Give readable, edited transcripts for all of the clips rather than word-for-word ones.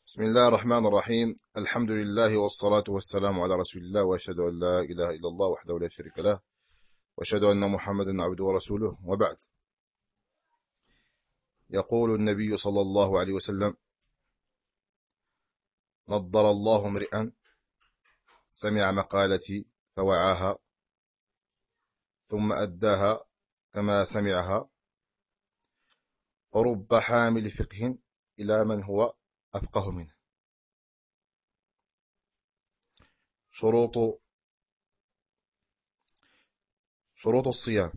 بسم الله الرحمن الرحيم. الحمد لله والصلاة والسلام على رسول الله، وأشهد أن لا إله إلا الله وحده لا شريك له، وأشهد أن محمدا عبده ورسوله، وبعد. يقول النبي صلى الله عليه وسلم: نضر الله امرئا سمع مقالتي فوعاها ثم أداها كما سمعها، فرب حامل فقه إلى من هو أفقه منه. شروط الصيام.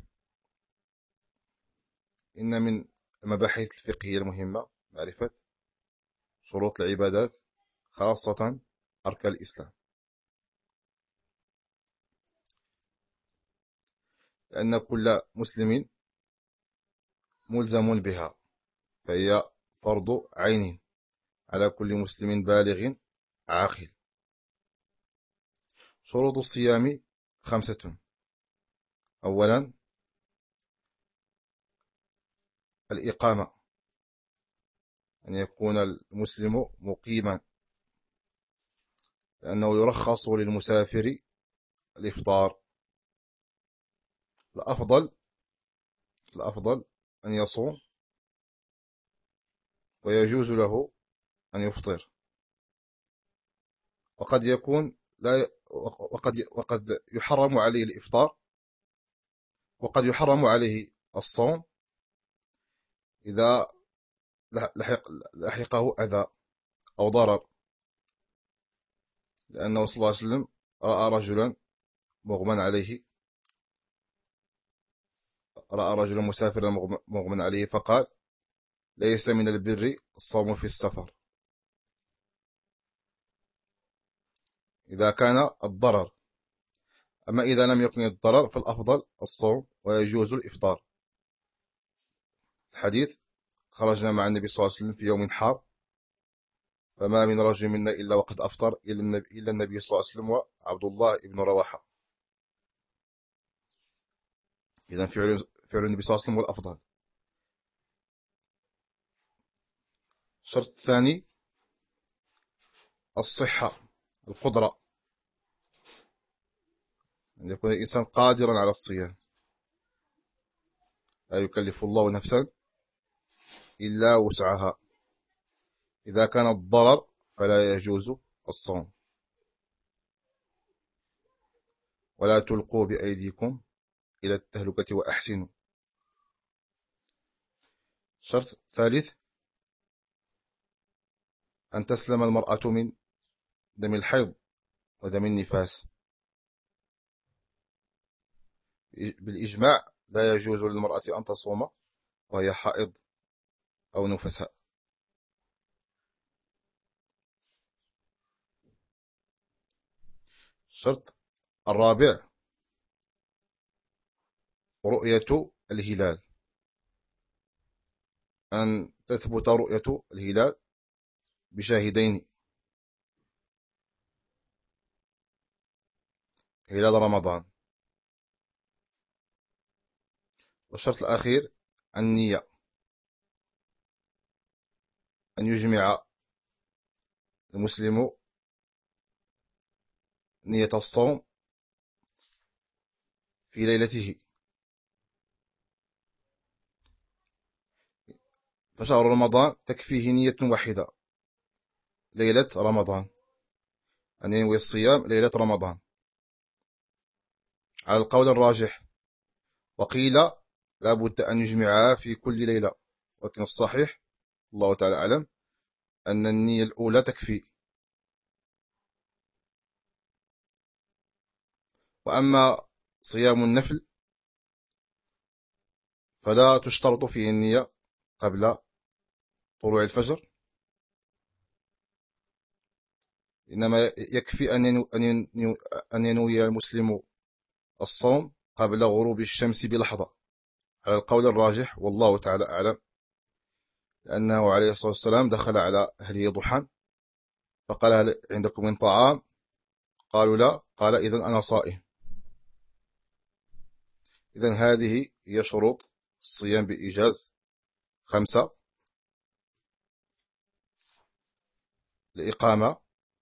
إن من المباحث الفقهية المهمة معرفة شروط العبادات، خاصة أركان الإسلام، لأن كل مسلم ملزم بها، فهي فرض عين على كل مسلم بالغ عاقل. شروط الصيام 5: أولا، الإقامة، أن يكون المسلم مقيما، لأنه يرخص للمسافر الإفطار. الأفضل أن يصوم، ويجوز له أن يفطر، وقد يكون لا وقد يحرم عليه الإفطار، وقد يحرم عليه الصوم إذا لحقه أذى أو ضرر، لأنه صلى الله عليه وسلم رأى رجلا مسافرا مغمى عليه، فقال: ليس من البر الصوم في السفر، إذا كان الضرر. أما إذا لم يكن الضرر فالأفضل الصوم ويجوز الإفطار. الحديث: خرجنا مع النبي صلى الله عليه وسلم في يوم حار، فما من رجل منا إلا وقد أفطر إلا النبي صلى الله عليه وسلم وعبد الله بن رواحة. إذن فعل النبي صلى الله عليه وسلم هو الأفضل. الشرط الثاني: الصحة، القدرة، أن يكون الإنسان قادرا على الصيام. لا يكلف الله نفسا إلا وسعها. إذا كان الضرر فلا يجوز الصوم. ولا تلقوا بأيديكم إلى التهلكة وأحسنوا. الشرط الثالث: أن تسلم المرأة من دم الحيض ودم النفاس. بالإجماع لا يجوز للمرأة أن تصوم وهي حائض أو نفساء. الشرط الرابع: رؤية الهلال، أن تثبت رؤية الهلال بشاهدين: هلال رمضان. والشرط الأخير: النية، أن يجمع المسلم نية الصوم في ليلته. فشهر رمضان تكفيه نية واحدة، ليلة رمضان، أن ينوي الصيام ليلة رمضان، على القول الراجح. وقيل لا بد أن يجمعها في كل ليلة، لكن الصحيح الله تعالى أعلم أن النية الأولى تكفي. وأما صيام النفل فلا تشترط فيه النية قبل طلوع الفجر، إنما يكفي أن ينوي المسلم الصوم قبل غروب الشمس بلحظة، على القول الراجح والله تعالى أعلم، لأنه عليه الصلاة والسلام دخل على أهله ضحى فقال: هل عندكم من طعام؟ قالوا لا. قال: إذن أنا صائم. إذن هذه هي شروط الصيام بإيجاز 5: الإقامة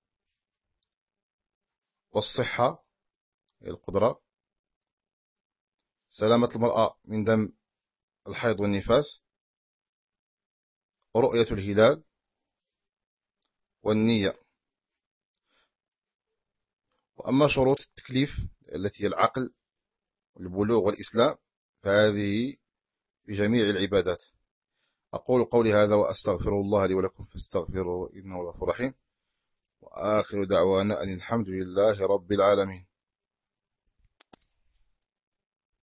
والصحة، القدرة، سلامة المرأة من دم الحيض والنفاس، رؤية الهلال، والنية. وأما شروط التكليف التي هي العقل والبلوغ والإسلام فهذه في جميع العبادات. أقول قولي هذا وأستغفر الله لي ولكم فاستغفروه إنه غفور رحيم، وآخر دعوانا أن الحمد لله رب العالمين.